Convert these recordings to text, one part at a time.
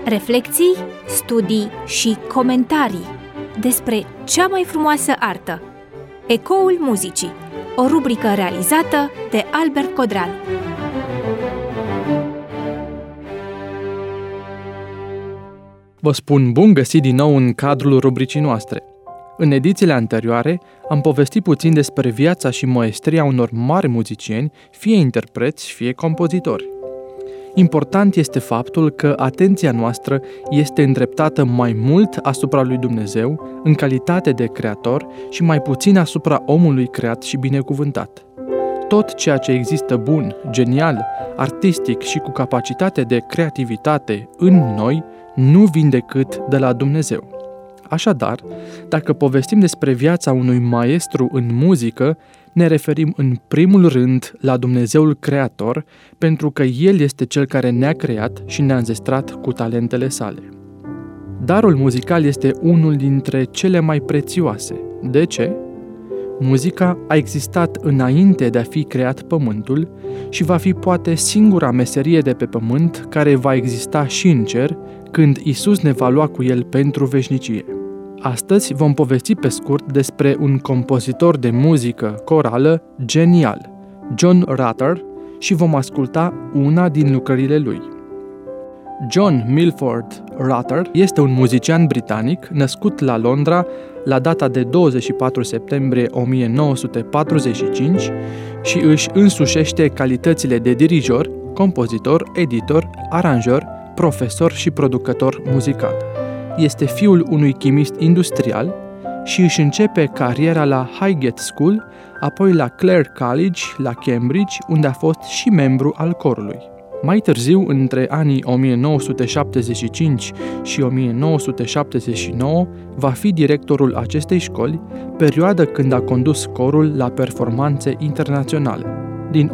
Reflecții, studii și comentarii despre cea mai frumoasă artă. Ecoul muzicii, o rubrică realizată de Albert Codreanu. Vă spun bun găsit din nou în cadrul rubricii noastre. În edițiile anterioare am povestit puțin despre viața și maestria unor mari muzicieni, fie interpreți, fie compozitori. Important este faptul că atenția noastră este îndreptată mai mult asupra lui Dumnezeu, în calitate de creator, și mai puțin asupra omului creat și binecuvântat. Tot ceea ce există bun, genial, artistic și cu capacitate de creativitate în noi, nu vin decât de la Dumnezeu. Așadar, dacă povestim despre viața unui maestru în muzică, ne referim în primul rând la Dumnezeul Creator, pentru că El este Cel care ne-a creat și ne-a înzestrat cu talentele sale. Darul muzical este unul dintre cele mai prețioase. De ce? Muzica a existat înainte de a fi creat pământul și va fi poate singura meserie de pe pământ care va exista și în cer, când Isus ne va lua cu El pentru veșnicie. Astăzi vom povesti pe scurt despre un compozitor de muzică corală genial, John Rutter, și vom asculta una din lucrările lui. John Milford Rutter este un muzician britanic născut la Londra la data de 24 septembrie 1945 și își însușește calitățile de dirijor, compozitor, editor, aranjor, profesor și producător muzical. Este fiul unui chimist industrial și își începe cariera la Highgate School, apoi la Clare College, la Cambridge, unde a fost și membru al corului. Mai târziu, între anii 1975 și 1979, va fi directorul acestei școli, perioadă când a condus corul la performanțe internaționale. Din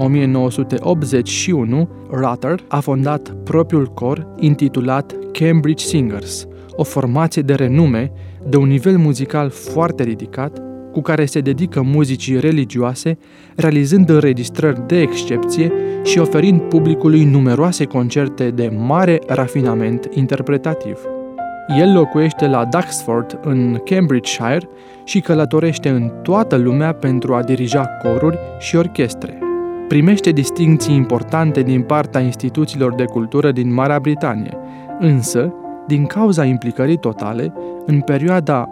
1981, Rutter a fondat propriul cor intitulat Cambridge Singers, o formație de renume, de un nivel muzical foarte ridicat, cu care se dedică muzicii religioase, realizând înregistrări de excepție și oferind publicului numeroase concerte de mare rafinament interpretativ. El locuiește la Duxford, în Cambridgeshire, și călătorește în toată lumea pentru a dirija coruri și orchestre. Primește distincții importante din partea instituțiilor de cultură din Marea Britanie, însă, din cauza implicării totale, în perioada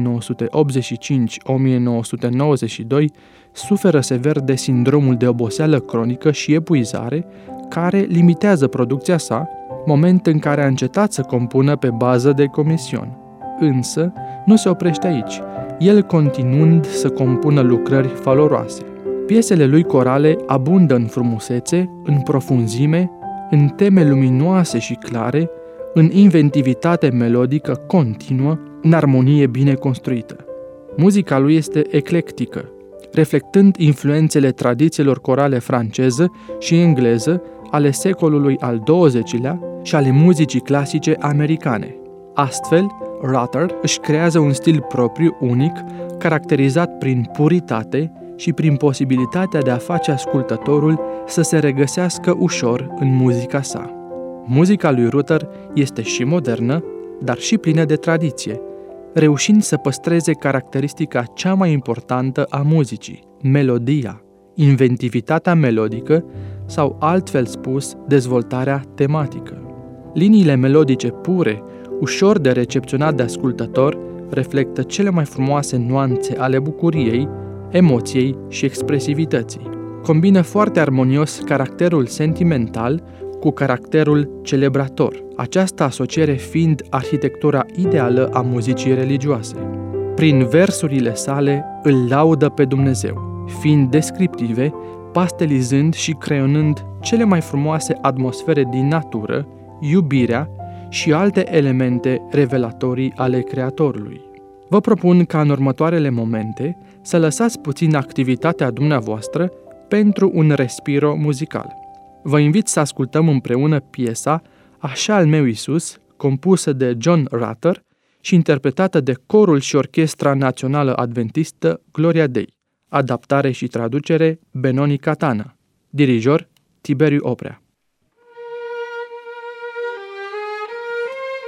1985-1992, suferă sever de sindromul de oboseală cronică și epuizare, care limitează producția sa, moment în care a încetat să compună pe bază de comision. Însă, nu se oprește aici, el continuând să compună lucrări valoroase. Piesele lui corale abundă în frumusețe, în profunzime, în teme luminoase și clare, în inventivitate melodică continuă, în armonie bine construită. Muzica lui este eclectică, reflectând influențele tradițiilor corale franceză și engleză ale secolului al XX-lea și ale muzicii clasice americane. Astfel, Rutter își creează un stil propriu unic, caracterizat prin puritate și prin posibilitatea de a face ascultătorul să se regăsească ușor în muzica sa. Muzica lui Rutter este și modernă, dar și plină de tradiție, reușind să păstreze caracteristica cea mai importantă a muzicii, melodia, inventivitatea melodică sau, altfel spus, dezvoltarea tematică. Liniile melodice pure, ușor de recepționat de ascultător, reflectă cele mai frumoase nuanțe ale bucuriei, emoției și expresivității. Combină foarte armonios caracterul sentimental cu caracterul celebrator, această asociere fiind arhitectura ideală a muzicii religioase. Prin versurile sale îl laudă pe Dumnezeu, fiind descriptive, pastelizând și creionând cele mai frumoase atmosfere din natură, iubirea și alte elemente revelatorii ale Creatorului. Vă propun ca în următoarele momente să lăsați puțin activitatea dumneavoastră pentru un respiro muzical. Vă invit să ascultăm împreună piesa Așa al meu Iisus, compusă de John Rutter și interpretată de Corul și Orchestra Națională Adventistă Gloria Dei. Adaptare și traducere Benoni Catana. Dirijor Tiberiu Oprea.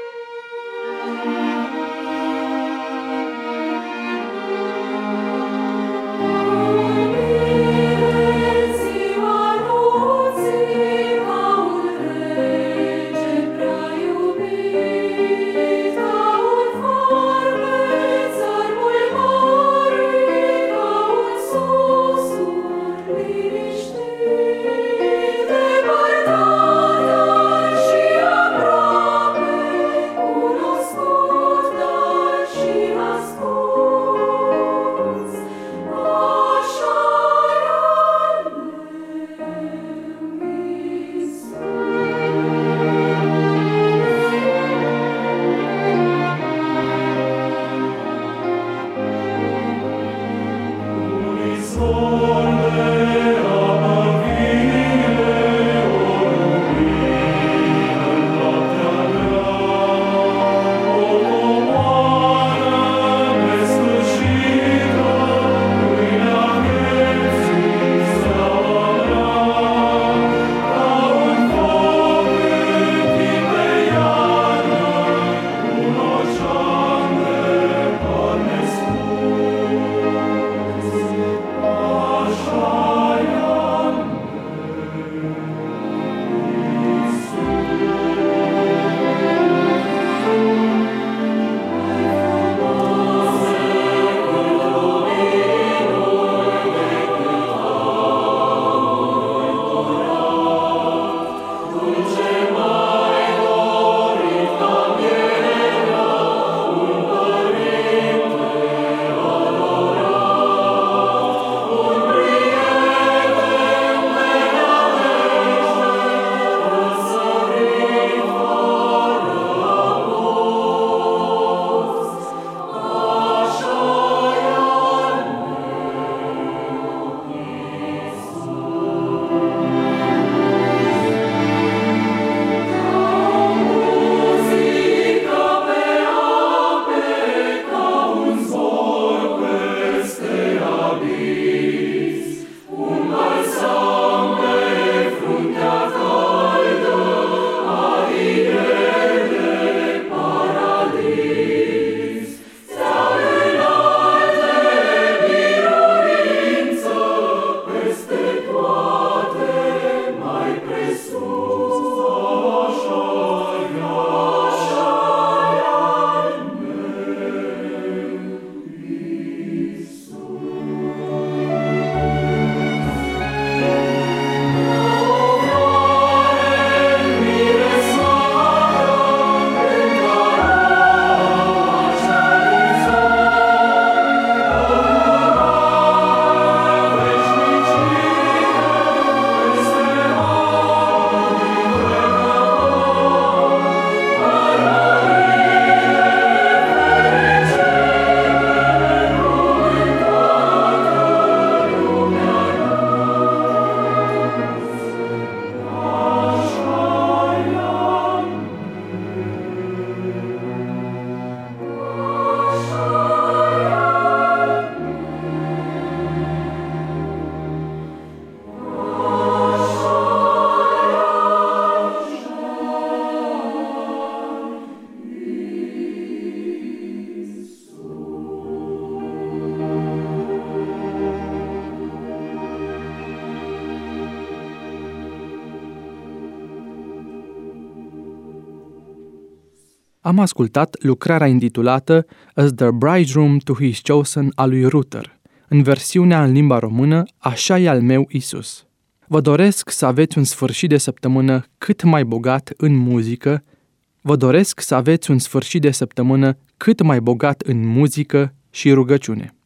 Am ascultat lucrarea intitulată As the Bridegroom to His Chosen a lui Ruther, în versiunea în limba română Așa e al meu Isus. Vă doresc să aveți un sfârșit de săptămână cât mai bogat în muzică. Vă doresc să aveți un sfârșit de săptămână cât mai bogat în muzică și rugăciune.